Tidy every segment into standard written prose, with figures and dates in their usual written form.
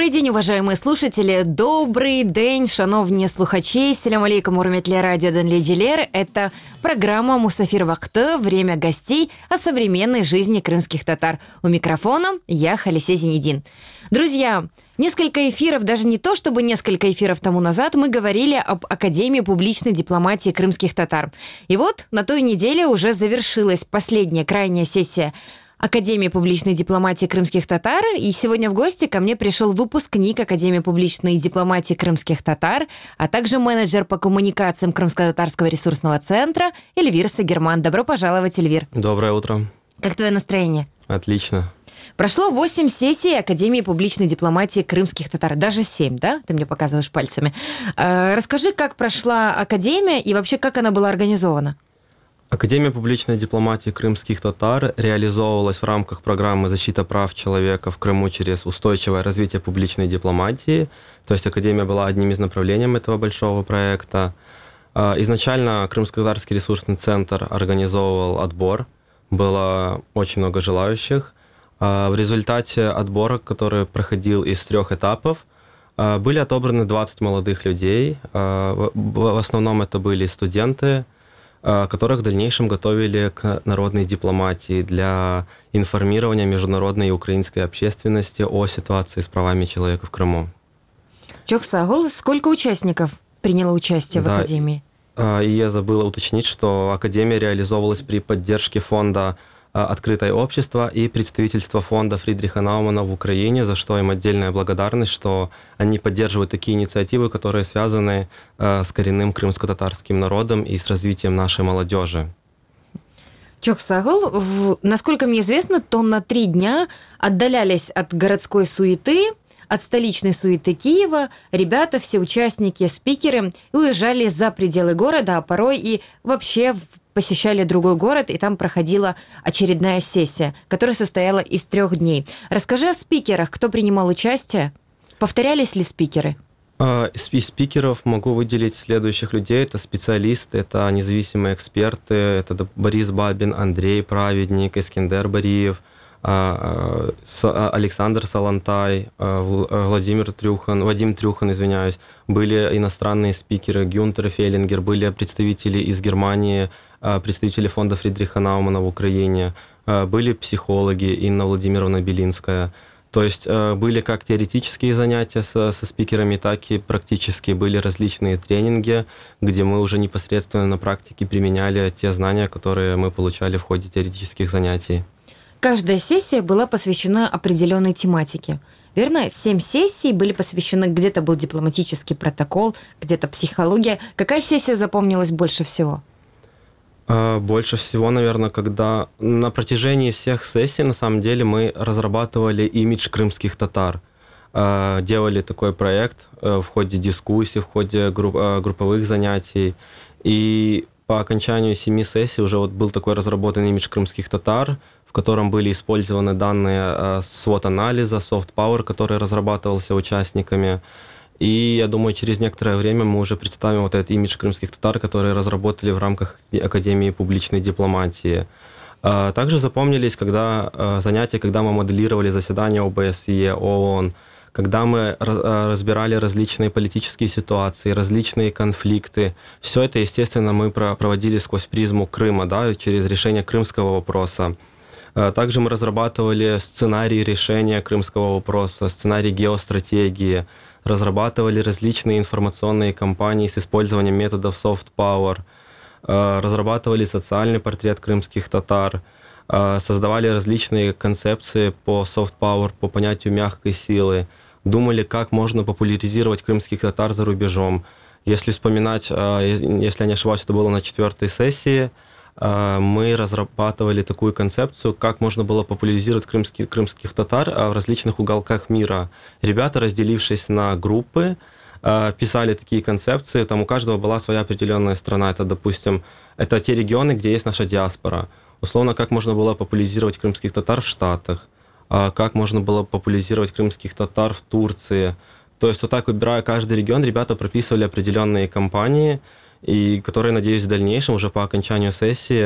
Добрий день, уважаемые слушатели. Добрый день, шановні слухачі. Селям алейкум, урметля радио Денлиджилер. Это программа «Мусафир Вакты. Время гостей о современной жизни крымских татар». У микрофона я, Халисе Зинедин. Друзья, несколько эфиров, даже не то чтобы несколько эфиров тому назад, мы говорили об Академии публичной дипломатии крымских татар. И вот на той неделе уже завершилась последняя, крайняя сессия Академии публичной дипломатии крымских татар. И сегодня в гости ко мне пришел выпускник Академии публичной дипломатии крымских татар, а также менеджер по коммуникациям Крымско-татарского ресурсного центра Эльвир Сагерман. Добро пожаловать, Эльвир. Доброе утро. Как твое настроение? Отлично. Прошло 8 сессий Академии публичной дипломатии крымских татар. Даже 7, да? Ты мне показываешь пальцами. Расскажи, как прошла Академия и вообще, как она была организована? Академия публичной дипломатии крымских татар реализовывалась в рамках программы «Защита прав человека в Крыму через устойчивое развитие публичной дипломатии». То есть Академия была одним из направлений этого большого проекта. Изначально Крымско-татарский ресурсный центр организовывал отбор. Было очень много желающих. В результате отбора, который проходил из 3 этапов, были отобраны 20 молодых людей. В основном это были студенты, которых в дальнейшем готовили к народной дипломатии для информирования международной и украинской общественности о ситуации с правами человека в Крыму. Чоксагул, сколько участников приняло участие в Академии? И я забыла уточнить, что Академия реализовывалась при поддержке фонда «Открытое общество» и представительства фонда Фридриха Наумана в Украине, за что им отдельная благодарность, что они поддерживают такие инициативы, которые связаны с коренным крымско-татарским народом и с развитием нашей молодежи. Чоксагул, насколько мне известно, то на 3 дня отдалялись от городской суеты, от столичной суеты Киева, ребята, все участники, спикеры, уезжали за пределы города, а порой и вообще посещали другой город, и там проходила очередная сессия, которая состояла из 3 дней. Расскажи о спикерах, кто принимал участие, повторялись ли спикеры? Из спикеров могу выделить следующих людей. Это специалисты, это независимые эксперты, это Борис Бабин, Андрей Праведник, Искендер Бариев, Александр Салантай, Вадим Трюхан, извиняюсь. Были иностранные спикеры, Гюнтер Феллингер, были представители из Германии, представители фонда Фридриха Наумана в Украине, были психологи, Инна Владимировна Белинская. То есть были как теоретические занятия со спикерами, так и практические. Были различные тренинги, где мы уже непосредственно на практике применяли те знания, которые мы получали в ходе теоретических занятий. Каждая сессия была посвящена определенной тематике. Верно? 7 сессий были посвящены, где-то был дипломатический протокол, где-то психология. Какая сессия запомнилась больше всего? Больше всего, наверное, когда на протяжении всех сессий, на самом деле, мы разрабатывали имидж крымских татар. Делали такой проект в ходе дискуссий, в ходе групповых занятий. И по окончанию 7 сессий уже был такой разработан имидж крымских татар, в котором были использованы данные SWOT-анализа, soft power, который разрабатывался участниками. И я думаю, через некоторое время мы уже представим вот этот имидж крымских татар, который разработали в рамках Академии публичной дипломатии. Также запомнились занятия, когда мы моделировали заседания ОБСЕ, ООН, когда мы разбирали различные политические ситуации, различные конфликты. Все это, естественно, мы проводили сквозь призму Крыма, да, через решение крымского вопроса. Также мы разрабатывали сценарий решения крымского вопроса, сценарий геостратегии, разрабатывали различные информационные кампании с использованием методов soft power, разрабатывали социальный портрет крымских татар, создавали различные концепции по soft power, по понятию мягкой силы, думали, как можно популяризировать крымских татар за рубежом. Если вспоминать, если я не ошибаюсь, это было на 4-й сессии, мы разрабатывали такую концепцию, как можно было популяризировать крымских татар в различных уголках мира. Ребята, разделившись на группы, писали такие концепции, там у каждого была своя определенная страна. Это, допустим, это те регионы, где есть наша диаспора. Условно, как можно было популяризировать крымских татар в Штатах, как можно было популяризировать крымских татар в Турции. То есть вот так, выбирая каждый регион, ребята прописывали определенные кампании, и которые, надеюсь, в дальнейшем, уже по окончанию сессии,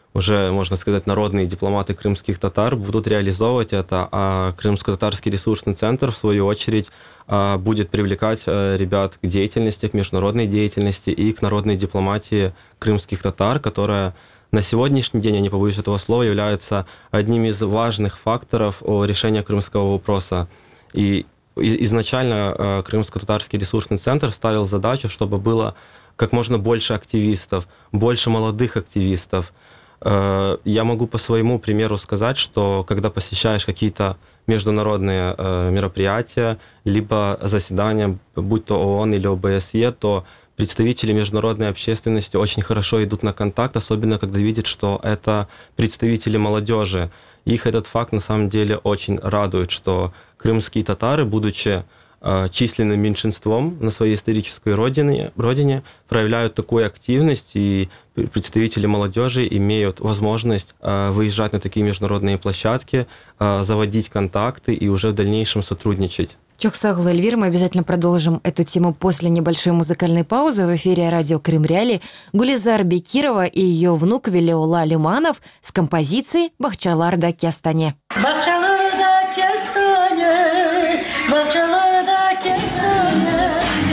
уже, можно сказать, народные дипломаты крымских татар будут реализовывать это, а Крымско-татарский ресурсный центр, в свою очередь, будет привлекать ребят к деятельности, к международной деятельности и к народной дипломатии крымских татар, которая на сегодняшний день, я не побоюсь этого слова, является одним из важных факторов решения крымского вопроса. И изначально Крымско-татарский ресурсный центр ставил задачу, чтобы было как можно больше активистов, больше молодых активистов. Я могу по своему примеру сказать, что когда посещаешь какие-то международные мероприятия, либо заседания, будь то ООН или ОБСЕ, то представители международной общественности очень хорошо идут на контакт, особенно когда видят, что это представители молодежи. Их этот факт на самом деле очень радует, что крымские татары, будучи численным меньшинством на своей исторической родине, проявляют такую активность, и представители молодежи имеют возможность выезжать на такие международные площадки, заводить контакты и уже в дальнейшем сотрудничать. Чоксагл, Эльвир, мы обязательно продолжим эту тему после небольшой музыкальной паузы. В эфире радио Крым Реалии Гулизар Бекирова и ее внук Велиолла Лиманов с композицией «Бахчаларда Кестане». Бахчаларда Кестане, Бахчаларда Кестане,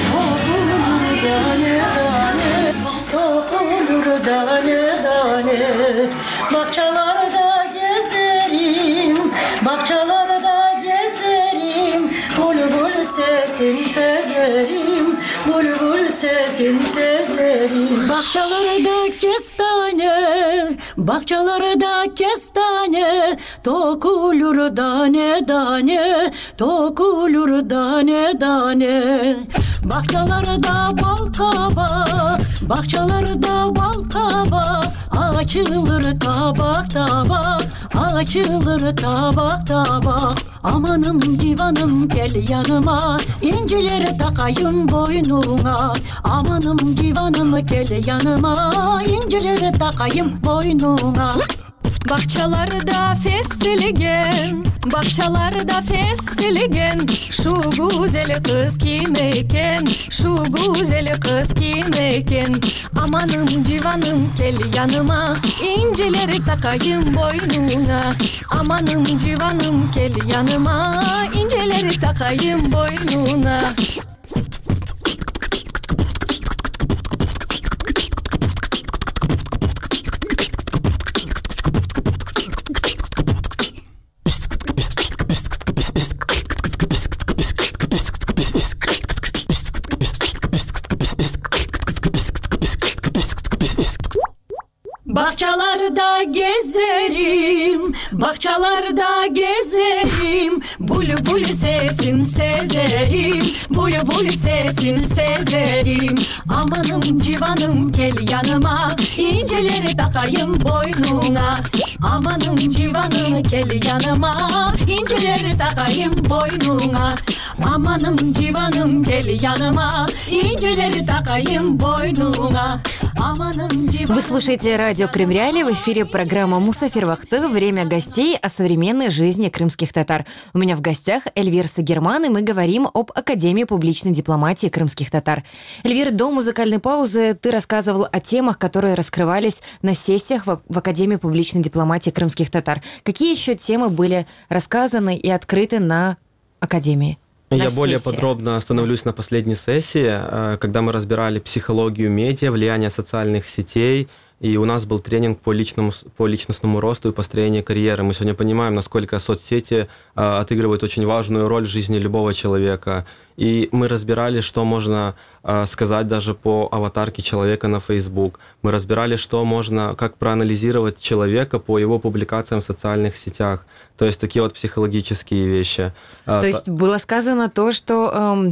Токулur dane dane, Bahçalarda gezerim, bahçalarda gezerim, Bulbul sesin sezerim, bulbul sesin sezerim. Bahçalarda kestane, bahçalarda kestane, Tokulur dane dane, tokulur dane dane. Bahçalarda bal kabak, bahçalarda bal kabak, açılır tabak tabak, açılır tabak tabak. Amanım divanım gel yanıma, incileri takayım boynuna. Amanım divanım gel yanıma, incileri takayım boynuna. Bahçalarda fesligen, bahçalarda fesligen, şu güzel kız kim eken, şu güzel kız kim eken. Amanım civanım gel yanıma, incileri takayım boynuna. Amanım civanım gel yanıma, incileri takayım boynuna. Bahçalarda gezerim, bahçalarda gezerim, bulbul sesin sezerim, bulbul sesin sezerim. Amanım civanım gel yanıma, incileri takayım boynuna. Amanım civanım gel yanıma, incileri takayım boynuna. Amanım civanım gel yanıma, incileri takayım boynuna. Вы слушаете радио Крым Реалии, в эфире программа «Мусафир Вахты», время гостей о современной жизни крымских татар. У меня в гостях Эльвир Сагерман, и мы говорим об Академии публичной дипломатии крымских татар. Эльвир, до музыкальной паузы ты рассказывал о темах, которые раскрывались на сессиях в Академии публичной дипломатии крымских татар. Какие еще темы были рассказаны и открыты на Академии? Я более подробно остановлюсь на последней сессии, когда мы разбирали психологию медиа, влияние социальных сетей, и у нас был тренинг по личностному росту и построению карьеры. Мы сегодня понимаем, насколько соцсети отыгрывают очень важную роль в жизни любого человека. И мы разбирали, что можно сказать даже по аватарке человека на Facebook. Мы разбирали, что можно, как проанализировать человека по его публикациям в социальных сетях. То есть такие вот психологические вещи. То есть было сказано то, что,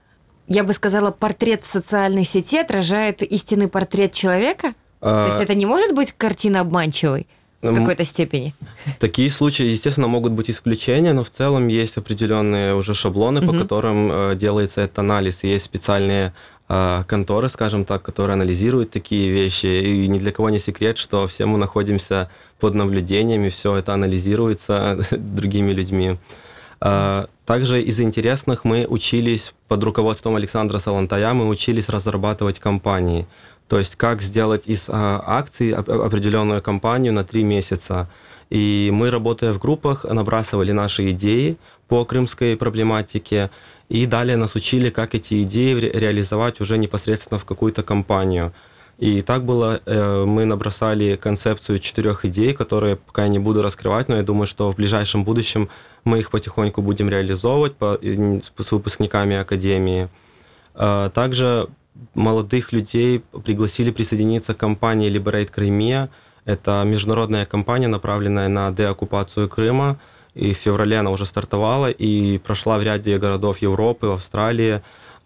я бы сказала, портрет в социальной сети отражает истинный портрет человека? То есть это не может быть картина обманчивой в какой-то степени? Такие случаи, естественно, могут быть исключения, но в целом есть определенные уже шаблоны, по которым делается этот анализ. Есть специальные конторы, скажем так, которые анализируют такие вещи. И ни для кого не секрет, что все мы находимся под наблюдением, и все это анализируется другими людьми. Также из интересных мы учились под руководством Александра Салантая, мы учились разрабатывать кампании. То есть как сделать из акций определенную кампанию на 3 месяца. И мы, работая в группах, набрасывали наши идеи по крымской проблематике, и далее нас учили, как эти идеи реализовать уже непосредственно в какую-то кампанию. И так было, мы набросали концепцию 4 идей, которые пока я не буду раскрывать, но я думаю, что в ближайшем будущем мы их потихоньку будем реализовывать с выпускниками Академии. Также молодых людей пригласили присоединиться к кампании Liberate Crimea. Это международная кампания, направленная на деоккупацию Крыма. И в феврале она уже стартовала и прошла в ряде городов Европы, в Австралии,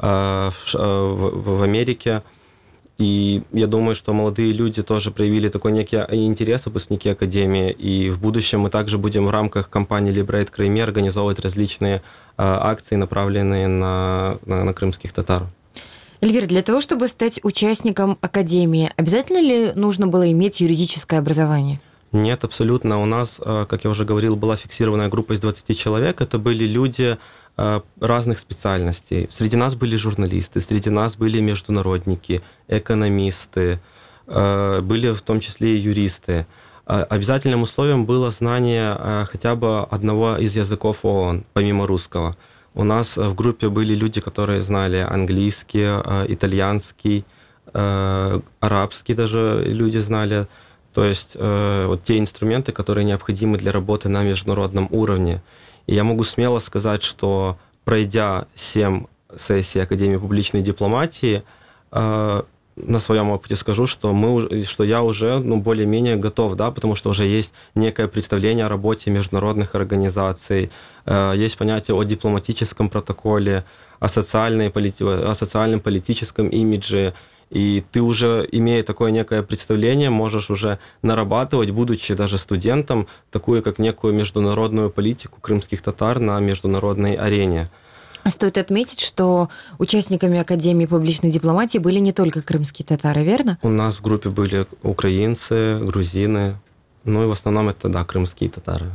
в Америке. И я думаю, что молодые люди тоже проявили такой некий интерес, выпускники Академии. И в будущем мы также будем в рамках кампании Liberate Crimea организовывать различные акции, направленные на крымских татар. Эльвира, для того, чтобы стать участником Академии, обязательно ли нужно было иметь юридическое образование? Нет, абсолютно. У нас, как я уже говорил, была фиксированная группа из 20 человек. Это были люди разных специальностей. Среди нас были журналисты, среди нас были международники, экономисты, были в том числе и юристы. Обязательным условием было знание хотя бы одного из языков ООН, помимо русского. У нас в группе были люди, которые знали английский, итальянский, арабский даже люди знали. То есть вот те инструменты, которые необходимы для работы на международном уровне. И я могу смело сказать, что пройдя 7 сессий Академии публичной дипломатии, на своем опыте скажу, что я уже более-менее готов, да, потому что уже есть некое представление о работе международных организаций, есть понятие о дипломатическом протоколе, о социальном политическом имидже. И ты уже, имея такое некое представление, можешь уже нарабатывать, будучи даже студентом, такую как некую международную политику крымских татар на международной арене. Стоит отметить, что участниками Академии публичной дипломатии были не только крымские татары, верно? У нас в группе были украинцы, грузины, и в основном это, да, крымские татары.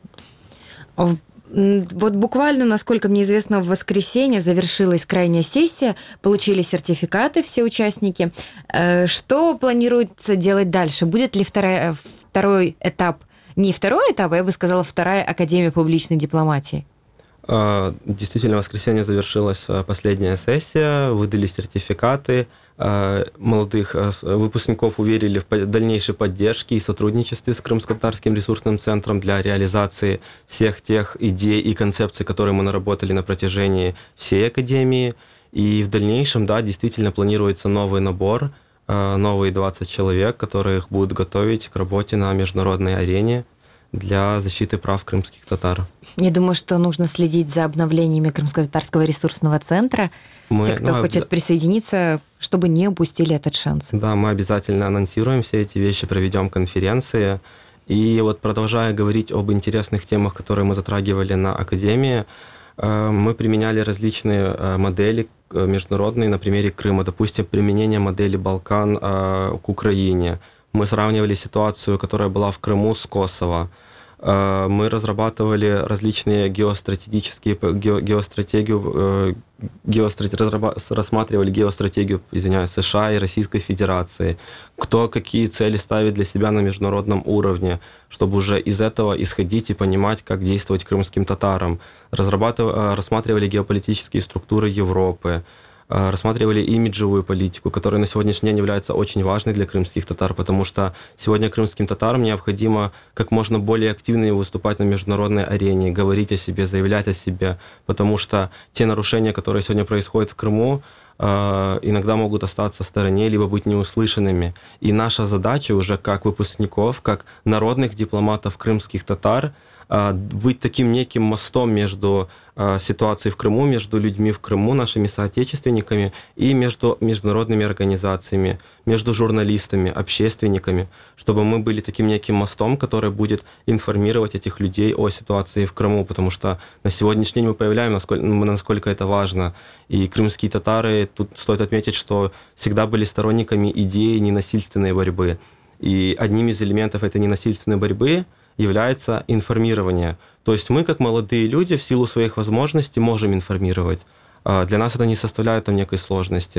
Вот буквально, насколько мне известно, в воскресенье завершилась крайняя сессия, получили сертификаты все участники. Что планируется делать дальше? Будет ли второй этап, не второй этап, а я бы сказала, вторая Академия публичной дипломатии? Действительно, в воскресенье завершилась последняя сессия, выдали сертификаты, молодых выпускников уверили в дальнейшей поддержке и сотрудничестве с Крымско-Татарским ресурсным центром для реализации всех тех идей и концепций, которые мы наработали на протяжении всей Академии. И в дальнейшем, да, действительно планируется новый набор, новые 20 человек, которых будут готовить к работе на международной арене для защиты прав крымских татар. Я думаю, что нужно следить за обновлениями Крымско-Татарского ресурсного центра. Те, кто хочет присоединиться, чтобы не упустили этот шанс. Да, мы обязательно анонсируем все эти вещи, проведем конференции. И вот продолжая говорить об интересных темах, которые мы затрагивали на Академии, мы применяли различные модели международные на примере Крыма. Допустим, применение модели Балкан к Украине. Мы сравнивали ситуацию, которая была в Крыму, с Косово. Мы разрабатывали различные рассматривали геостратегию, США и Российской Федерации. Кто какие цели ставит для себя на международном уровне, чтобы уже из этого исходить и понимать, как действовать крымским татарам. Рассматривали геополитические структуры Европы. Рассматривали имиджевую политику, которая на сегодняшний день является очень важной для крымских татар, потому что сегодня крымским татарам необходимо как можно более активно выступать на международной арене, говорить о себе, заявлять о себе, потому что те нарушения, которые сегодня происходят в Крыму, иногда могут остаться в стороне, либо быть неуслышанными. И наша задача уже как выпускников, как народных дипломатов крымских татар, быть таким неким мостом между ситуацией в Крыму, между людьми в Крыму, нашими соотечественниками, и между международными организациями, между журналистами, общественниками, чтобы мы были таким неким мостом, который будет информировать этих людей о ситуации в Крыму, потому что на сегодняшний день мы проявляем, насколько это важно. И крымские татары, тут стоит отметить, что всегда были сторонниками идеи ненасильственной борьбы. И одним из элементов этой ненасильственной борьбы является информирование. То есть мы, как молодые люди, в силу своих возможностей можем информировать. Для нас это не составляет некой сложности.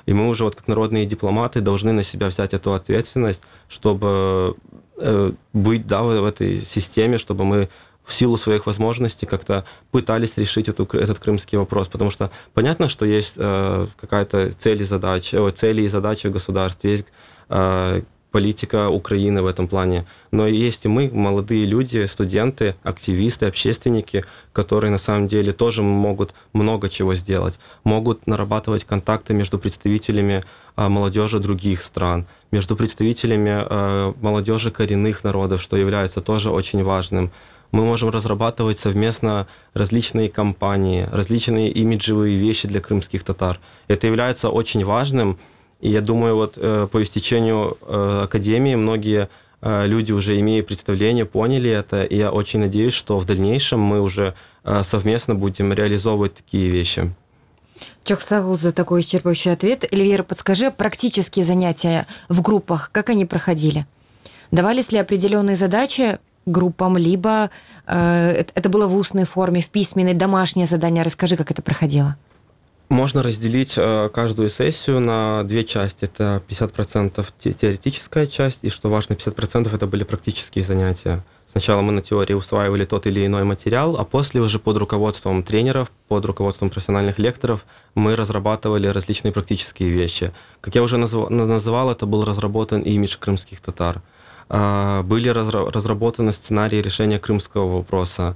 И мы уже вот как народные дипломаты должны на себя взять эту ответственность, чтобы быть, да, в этой системе, чтобы мы в силу своих возможностей как-то пытались решить этот крымский вопрос. Потому что понятно, что есть какая-то цели и задачи в государстве, есть политика Украины в этом плане. Но есть и мы, молодые люди, студенты, активисты, общественники, которые на самом деле тоже могут много чего сделать. Могут нарабатывать контакты между представителями молодежи других стран, между представителями молодежи коренных народов, что является тоже очень важным. Мы можем разрабатывать совместно различные кампании, различные имиджевые вещи для крымских татар. Это является очень важным. И я думаю, вот по истечению академии многие люди, уже имея представление, поняли это. И я очень надеюсь, что в дальнейшем мы уже совместно будем реализовывать такие вещи. Чок сагыл за такой исчерпывающий ответ. Эльвира, подскажи, практические занятия в группах, как они проходили? Давались ли определенные задачи группам, либо это было в устной форме, в письменной, домашнее задание? Расскажи, как это проходило. Можно разделить каждую сессию на две части. Это 50% теоретическая часть, и, что важно, 50% это были практические занятия. Сначала мы на теории усваивали тот или иной материал, а после уже под руководством тренеров, под руководством профессиональных лекторов мы разрабатывали различные практические вещи. Как я уже называл, это был разработан имидж крымских татар. Были разработаны сценарии решения крымского вопроса.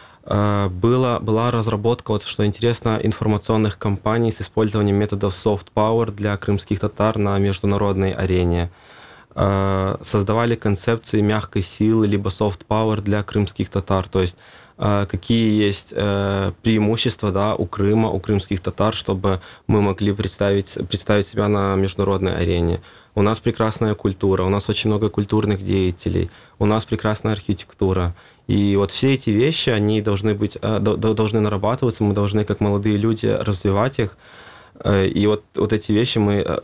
Была разработка, вот, что интересно, информационных кампаний с использованием методов soft power для крымских татар на международной арене. Создавали концепции мягкой силы, либо soft power для крымских татар, то есть какие есть преимущества, да, у Крыма, у крымских татар, чтобы мы могли представить себя на международной арене. У нас прекрасная культура, у нас очень много культурных деятелей, у нас прекрасная архитектура. И вот все эти вещи, они должны нарабатываться, мы должны, как молодые люди, развивать их. И вот эти вещи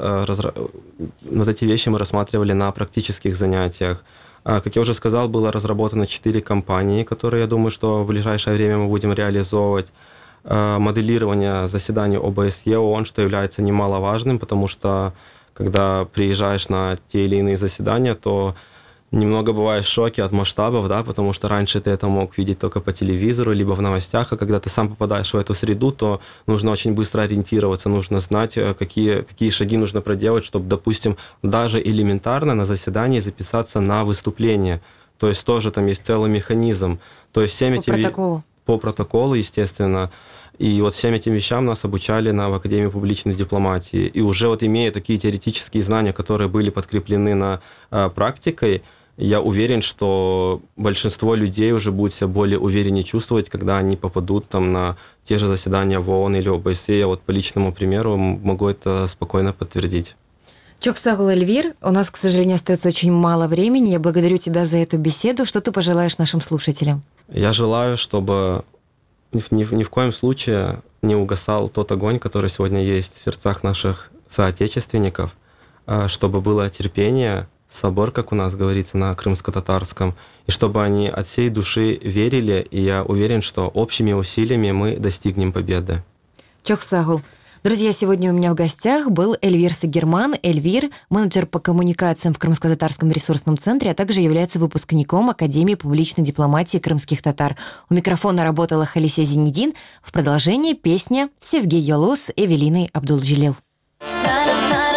мы рассматривали на практических занятиях. Как я уже сказал, было разработано 4 кампании, которые, я думаю, что в ближайшее время мы будем реализовывать. Моделирование заседаний ОБСЕ, ООН, что является немаловажным, потому что когда приезжаешь на те или иные заседания, то немного бываешь в шоке от масштабов, да, потому что раньше ты это мог видеть только по телевизору, либо в новостях, а когда ты сам попадаешь в эту среду, то нужно очень быстро ориентироваться, нужно знать, какие шаги нужно проделать, чтобы, допустим, даже элементарно на заседании записаться на выступление. То есть тоже там есть целый механизм. То есть протоколу. По протоколу, естественно. И вот всем этим вещам нас обучали в Академии публичной дипломатии. И уже вот имея такие теоретические знания, которые были подкреплены практикой, я уверен, что большинство людей уже будет себя более увереннее чувствовать, когда они попадут там на те же заседания в ООН или ОБСЕ. Я вот по личному примеру могу это спокойно подтвердить. Чок сагыл, Эльвир, у нас, к сожалению, остается очень мало времени. Я благодарю тебя за эту беседу. Что ты пожелаешь нашим слушателям? Я желаю, чтобы ни в коем случае не угасал тот огонь, который сегодня есть в сердцах наших соотечественников, чтобы было терпение, собор, как у нас говорится на крымско-татарском, и чтобы они от всей души верили, и я уверен, что общими усилиями мы достигнем победы. Чок сагыл. Друзья, сегодня у меня в гостях был Эльвир Сагерман. Эльвир – менеджер по коммуникациям в Крымско-татарском ресурсном центре, а также является выпускником Академии публичной дипломатии крымских татар. У микрофона работала Халисе Зинедин. В продолжении песня «Севгей Йолус» Эвелины Абдулджилил.